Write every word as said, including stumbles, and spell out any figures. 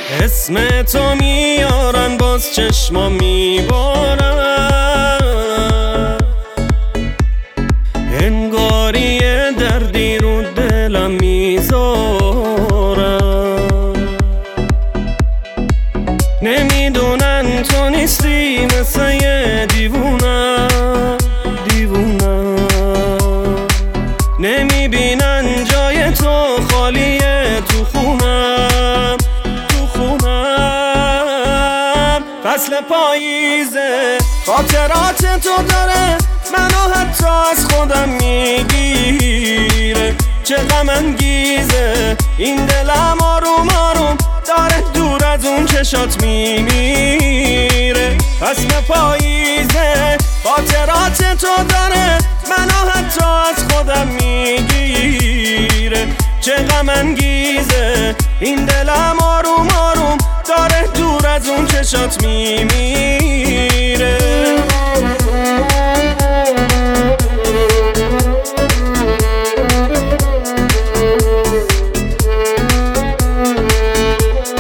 اسم تو میارن باز چشما میبارن، انگاری دردی رو دلم میذارن. نمیدونن تو نیستی مثل یه دیوونم دیوونم، نمیبینن جای تو خالیه تو خونم تو خونم. فصل پاییزه خاطرات تو داره منو حتی از خودم میگیره. چه غم انگیزه این دلم آروم آروم داره دور از اون چشات میمیره. فصل پاییزه خاطرات تو داره منو حتی از خودم میگیره. چه غم انگیزه این دلم آروم آروم داره دور از اون چشات میمیره.